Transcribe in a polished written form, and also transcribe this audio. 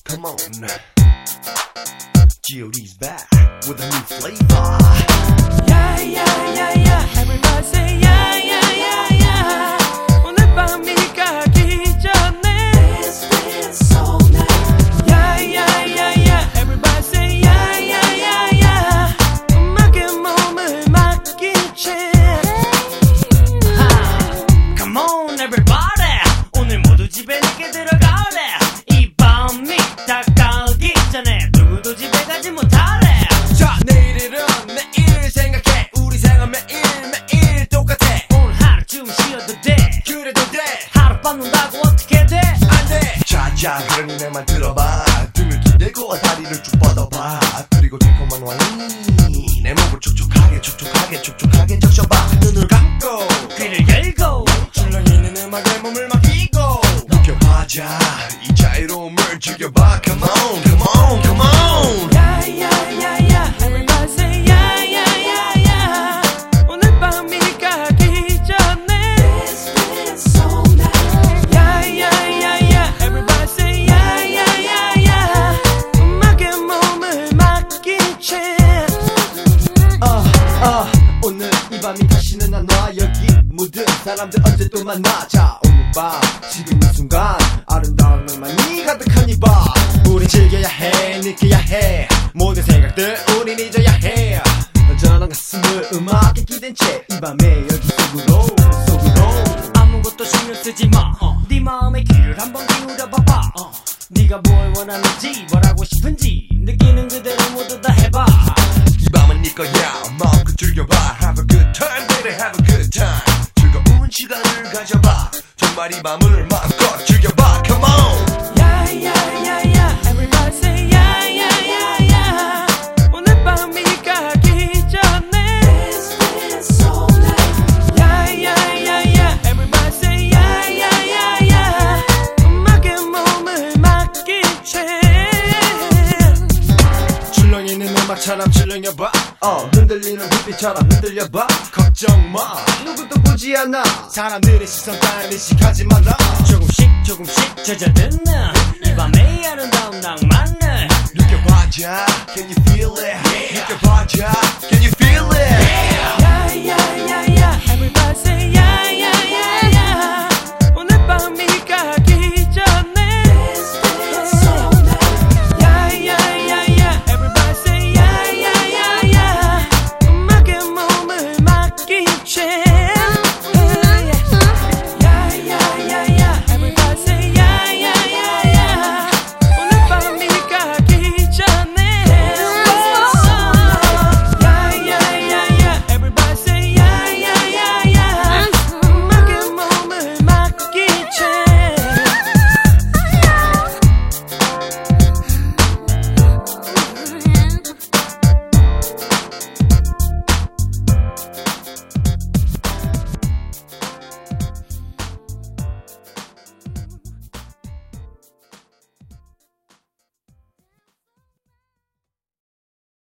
Come on. G.O.D's back with a new flavor. Yeah, yeah, yeah, yeah. Everybody say yeah, yeah, yeah, yeah. 오늘 밤이 가기 전에 This feels so nice. Yeah, yeah, yeah, yeah. Everybody say yeah, yeah, yeah, yeah. 음악에 몸을 맡긴 채 Come on, everybody. 오늘 모두 집에 늦게 들어가래. 이 밤이 다가오기 전에 누구도 집에 가지 못하래. 자, 내일은 내일 생각해. 우리 생활 매일 똑같아. 오늘 하루 좀 쉬어도 돼. 그래도 돼. 하룻밤 논다고 어떻게 돼? 안 돼. 자자, 그러니 내 말 들어봐. 등을 기대고 다리를 쭉 뻗어봐. 그리고 달콤한 와인이 내 몸을 촉촉하게 적셔봐. 눈을 감고 귀를 열고 출렁이는 음악에 몸을 맡기고 느껴봐자 이 자유로움을 즐겨봐. Come on, come on, come on. Yeah, yeah, yeah, yeah. Everybody say yeah, yeah, yeah, yeah. 오늘 밤이 가기 전에 This feels so nice. Yeah, yeah, yeah, yeah. Everybody say yeah, yeah, yeah, yeah. 음악에 몸을 맡긴 채 오늘 이 밤이 다시는 안 와. 여기 모든 사람들 언제 또 만나. 자, 오늘 밤 지금 이 순간 아름다운 낭만이 가득한 이 밤 우린 즐겨야 해, 느껴야 해. 모든 생각들 우린 잊어야 해. 언제나 가슴을 음악에 기댄 채 이 밤에 여기 속으로 아무것도 신경 쓰지 마. 네 마음의 귀를 한번 기울여봐봐. 네가 뭘 원하는지 뭘 하고 싶은지 느끼는 그대로 모두 다 해봐. 이 밤은 네 거야. 마음껏 즐겨봐. Have a good time, baby, have a good time. 즐거운 시간을 가져봐. 정말 이 밤을 마음껏 즐겨봐. Come on. Yeah, yeah, yeah, yeah. Everybody say yeah, yeah, yeah, yeah. 오늘 밤이 가기 전에 This feels so nice. Yeah, yeah, yeah, yeah. Everybody say yeah, yeah, yeah, yeah. 음악에 몸을 맡긴 채 출렁이는 음악처럼 출렁여봐. 흔들리는 불빛처럼 흔들려봐. 걱정 마, 누구도 보지 않아. 사람들의 시선 따라 의식하지 마라. 조금씩 젖어드는 이 밤의 아름다운 낭만을 느껴봐자. Can you feel it? 느껴봐자. Can you feel it? Yeah, yeah, yeah, yeah. Everybody say yeah.